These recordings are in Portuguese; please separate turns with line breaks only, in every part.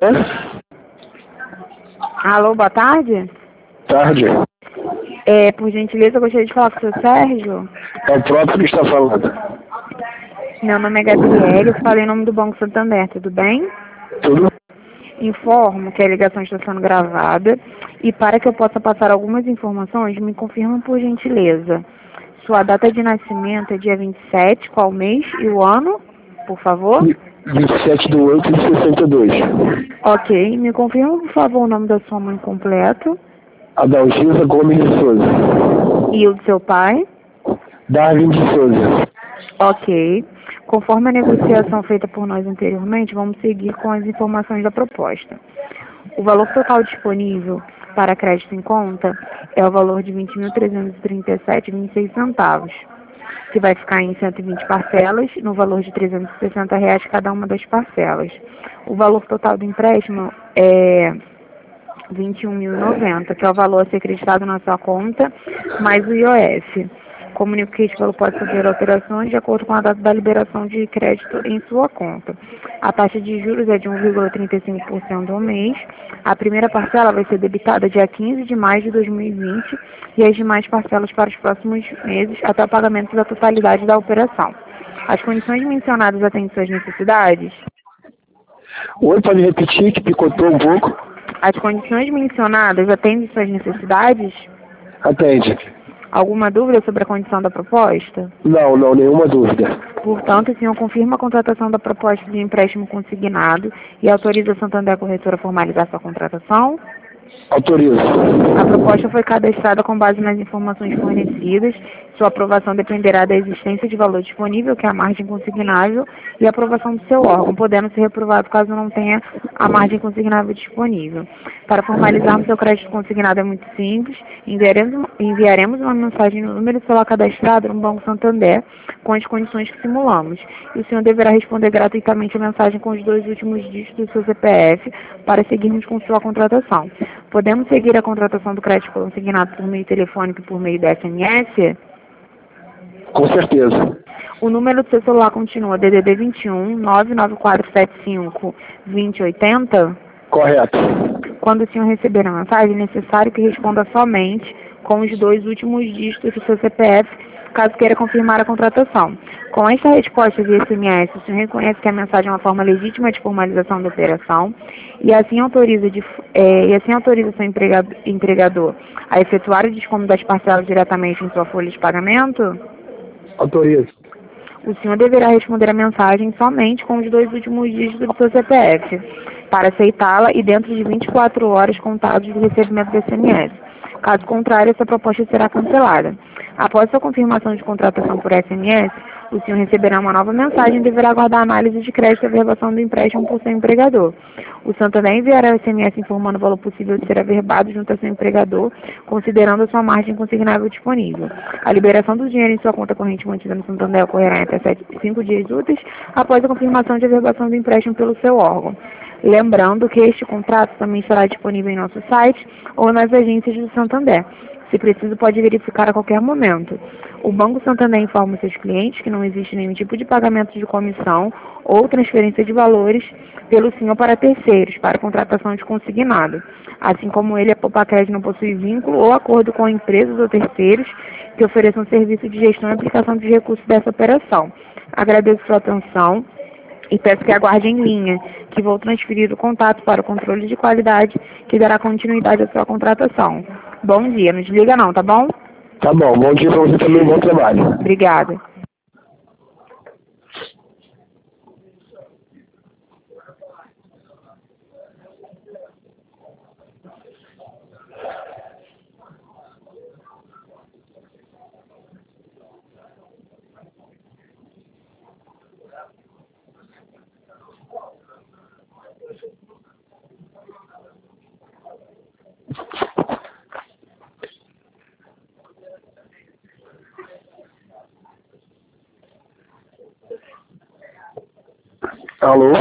Alô, boa tarde.
Tarde.
Por gentileza, eu gostaria de falar com o seu Sérgio.
É o próprio que está falando.
Meu nome é Gabriele, eu falei em nome do Banco Santander, tudo bem?
Tudo?
Informo que a ligação está sendo gravada e para que eu possa passar algumas informações, me confirma por gentileza. Sua data de nascimento é dia 27, qual mês e o ano, por favor?
27/8/62.
Ok, me confirma, por favor, o nome da sua mãe completo
Adalgisa Gomes de Souza.
e o do seu pai.
Darwin de Souza.
Ok. Conforme a negociação feita por nós anteriormente, vamos seguir com as informações da proposta. O valor total disponível para crédito em conta é o valor de R$ 20.337,26, que vai ficar em 120 parcelas, no valor de R$ 360 reais cada uma das parcelas. O valor total do empréstimo é R$ 21.090, que é o valor a ser acreditado na sua conta, mais o IOF. Comunico que este valor pode sofrer alterações de acordo com a data da liberação de crédito em sua conta. A taxa de juros é de 1,35% ao mês. A primeira parcela vai ser debitada dia 15 de maio de 2020 e as demais parcelas para os próximos meses até o pagamento da totalidade da operação. As condições mencionadas atendem suas necessidades?
Oi, pode repetir que picotou um pouco?
As condições mencionadas atendem suas necessidades?
Atende.
Alguma dúvida sobre a condição da proposta?
Não, nenhuma dúvida.
Portanto, o senhor confirma a contratação da proposta de empréstimo consignado e autoriza a Santander Corretora a formalizar sua contratação?
Autorizo.
A proposta foi cadastrada com base nas informações fornecidas. Sua aprovação dependerá da existência de valor disponível, que é a margem consignável, e a aprovação do seu órgão, podendo ser reprovado caso não tenha a margem consignável disponível. Para formalizarmos seu crédito consignado é muito simples. Enviaremos uma mensagem no número de celular cadastrado no Banco Santander com as condições que simulamos. E o senhor deverá responder gratuitamente a mensagem com os 2 últimos dígitos do seu CPF para seguirmos com sua contratação. Podemos seguir a contratação do crédito consignado por meio telefônico e por meio da SMS?
Com certeza.
O número do seu celular continua DDD 21 99475 2080?
Correto.
Quando o senhor receber a mensagem, é necessário que responda somente com os 2 últimos dígitos do seu CPF, caso queira confirmar a contratação. Com esta resposta via SMS, o senhor reconhece que a mensagem é uma forma legítima de formalização da operação e assim autoriza, seu empregador a efetuar o desconto das parcelas diretamente em sua folha de pagamento?
Autorizo.
O senhor deverá responder a mensagem somente com os 2 últimos dígitos do seu CPF, para aceitá-la e dentro de 24 horas contados do recebimento do SMS. Caso contrário, essa proposta será cancelada. Após sua confirmação de contratação por SMS, o senhor receberá uma nova mensagem e deverá aguardar a análise de crédito e averbação do empréstimo por seu empregador. O Santander enviará o SMS informando o valor possível de ser averbado junto ao seu empregador, considerando a sua margem consignável disponível. A liberação do dinheiro em sua conta corrente mantida no Santander ocorrerá em até 5 dias úteis após a confirmação de averbação do empréstimo pelo seu órgão. Lembrando que este contrato também estará disponível em nosso site ou nas agências do Santander. Se preciso, pode verificar a qualquer momento. O Banco Santander informa seus clientes que não existe nenhum tipo de pagamento de comissão ou transferência de valores pelo senhor para terceiros, para contratação de consignado. Assim como ele, a Popacred não possui vínculo ou acordo com empresas ou terceiros que ofereçam serviço de gestão e aplicação de recursos dessa operação. Agradeço sua atenção e peço que aguarde em linha, que vou transferir o contato para o controle de qualidade, que dará continuidade à sua contratação. Bom dia, não desliga não, tá bom?
Tá bom, bom dia para você também, bom trabalho.
Obrigada.
Alô?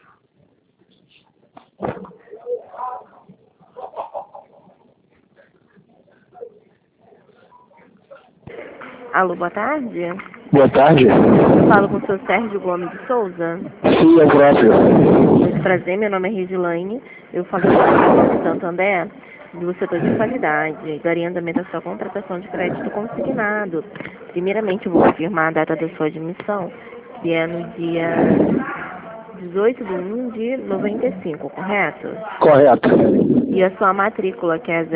Alô, boa tarde.
Boa tarde.
Falo com o seu Sérgio Gomes de Souza.
Sim, é o próprio.
Muito prazer, meu nome é Regilaine. Eu falei do Santander, do setor de qualidade, daria andamento à sua contratação de crédito consignado. Primeiramente, eu vou confirmar a data da sua admissão, que é no dia 18 de 1 de 95, correto?
Correto.
E a sua matrícula, que é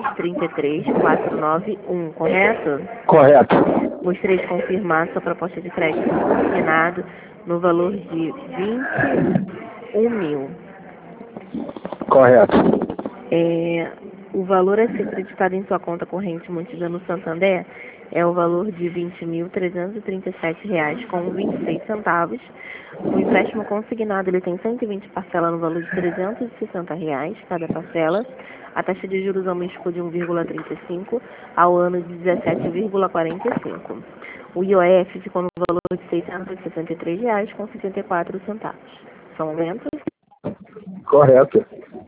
0333491, correto?
Correto.
Gostaria de confirmar sua proposta de crédito consignado no valor de 21 mil.
Correto.
O valor a ser acreditado em sua conta corrente mantida no Santander é o valor de R$ 20.337,26. O empréstimo consignado ele tem 120 parcelas no valor de R$ 360 cada parcela. A taxa de juros ao mês ficou de 1,35 ao ano de 17,45. O IOF ficou no valor de R$ 663,54. São aumentos?
Correto.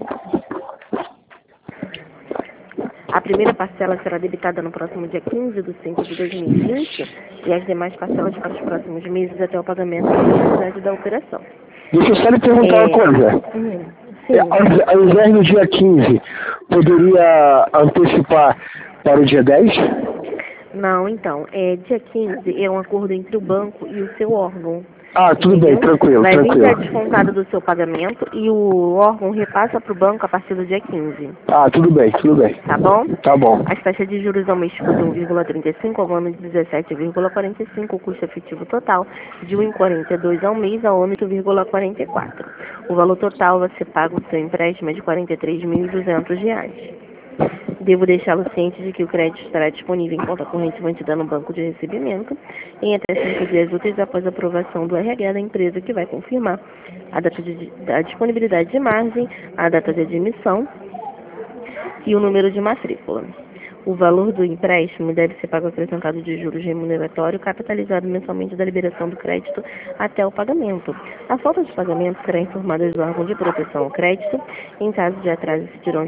A primeira parcela será debitada no próximo dia 15 de 5 de 2020 e as demais parcelas para os próximos meses até o pagamento da finalidade da operação.
Deixa eu só lhe perguntar uma coisa.
Sim.
Ao invés do dia 15, poderia antecipar para o dia 10?
Não, então, dia 15 é um acordo entre o banco e o seu órgão.
Ah, tudo bem, tranquilo,
Vai vir já
tranquilo.
descontado do seu pagamento e o órgão repassa para o banco a partir do dia 15.
Ah, tudo bem, tudo bem.
Tá bom?
Tá bom.
As taxas de juros ao mês ficam de 1,35 ao ano de 17,45, o custo efetivo total de 1,42 ao mês ao ano de 8,44. O valor total vai ser pago do seu empréstimo é de R$ 43.200. Devo deixá-lo ciente de que o crédito estará disponível em conta corrente mantida no banco de recebimento em até 5 dias úteis após a aprovação do RH da empresa, que vai confirmar a data da disponibilidade de margem, a data de admissão e o número de matrícula. O valor do empréstimo deve ser pago acrescentado de juros remuneratório capitalizado mensalmente da liberação do crédito até o pagamento. A falta de pagamento será informada ao órgão de proteção ao crédito. Em caso de atraso, incidirão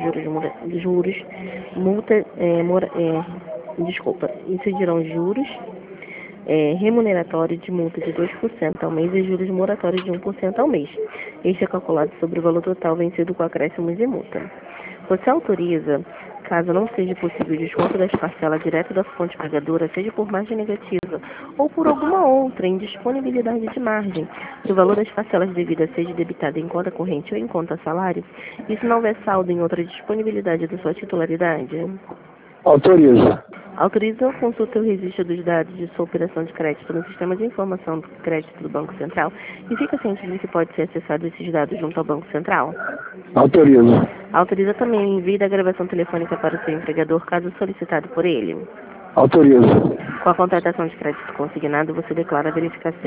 juros remuneratório de multa de 2% ao mês e juros moratórios de 1% ao mês. Este é calculado sobre o valor total vencido com acréscimos e multa. Você autoriza, caso não seja possível o desconto das parcelas direto da fonte pagadora, seja por margem negativa ou por alguma outra indisponibilidade de margem, que o valor das parcelas devidas seja debitado em conta corrente ou em conta salário, e se não houver saldo em outra disponibilidade da sua titularidade?
Autoriza.
Autoriza ou consulta o registro dos dados de sua operação de crédito no sistema de informação do crédito do Banco Central e fica ciente de que pode ser acessado esses dados junto ao Banco Central?
Autoriza.
Autoriza também o envio da gravação telefônica para o seu empregador, caso solicitado por ele.
Autoriza.
Com a contratação de crédito consignado, você declara verificar se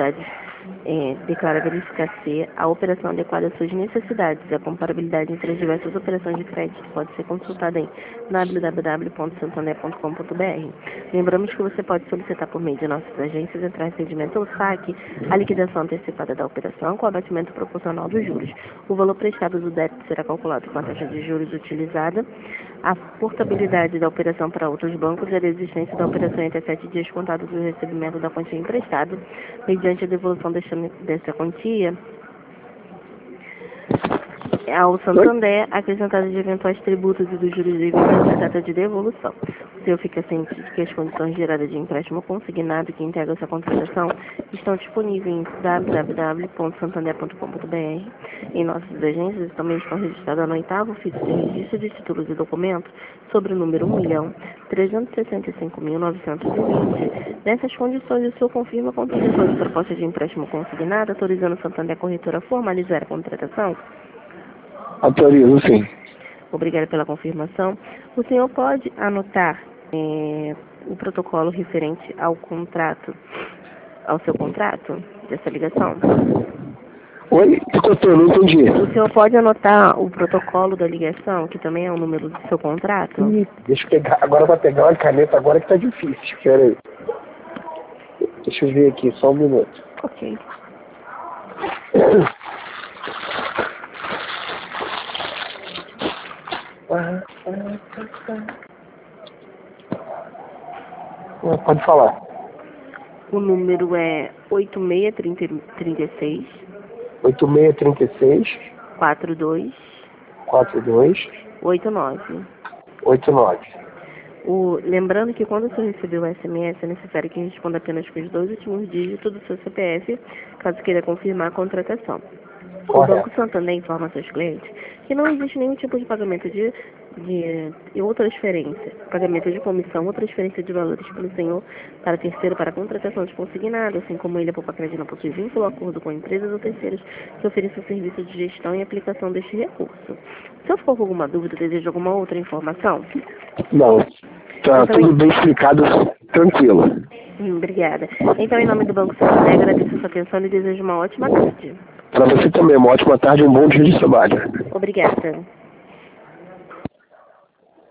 a operação adequada às suas necessidades. A comparabilidade entre as diversas operações de crédito pode ser consultada em www.santander.com.br. Lembramos que você pode solicitar por meio de nossas agências entrar em atendimento ou saque a liquidação antecipada da operação com abatimento proporcional dos juros. O valor prestado do débito será calculado com a taxa de juros utilizada. A portabilidade da operação para outros bancos e a existência da operação em até 7 dias contados do recebimento da quantia emprestada, mediante a devolução dessa quantia ao Santander, acrescentados de eventuais tributos e dos juros devidos à data de devolução. O senhor fica ciente de que as condições geradas de empréstimo consignado que integram essa contratação estão disponíveis em www.santander.com.br. Em nossas agências também estão registradas no 8º ofício de registro de títulos e documentos sobre o número 1.365.920. Nessas condições, o senhor confirma com todas as propostas de empréstimo consignado, autorizando o Santander Corretora a formalizar a contratação?
Autorizo, sim.
Obrigada pela confirmação. O senhor pode anotar o protocolo referente ao seu contrato dessa ligação?
Oi? Picotou, não entendi.
O senhor pode anotar o protocolo da ligação, que também é o número do seu contrato?
Deixa eu pegar, agora vai pegar uma caneta agora que tá difícil, pera aí. Deixa eu ver aqui, só um minuto.
Ok.
Pode falar.
O número é 8636
8636
42
42
89.
89.
Lembrando que quando você receber o SMS, é necessário que responda apenas com os 2 últimos dígitos do seu CPF, caso queira confirmar a contratação. O
Correto.
Banco Santander informa a seus clientes que não existe nenhum tipo de pagamento ou transferência, pagamento de comissão ou transferência de valores pelo senhor para terceiro para contratação de consignado, assim como ele, a Poupa-Crédito, não possui vínculo ou acordo com empresas ou terceiros que ofereçam serviço de gestão e aplicação deste recurso. Se eu ficou com alguma dúvida, deseja alguma outra informação?
Não. Tá
Então,
tudo bem explicado, tranquilo.
Obrigada. Então, em nome do Banco Santander, agradeço a sua atenção e desejo uma ótima tarde.
Para você também, uma ótima tarde e um bom dia de trabalho.
Obrigada.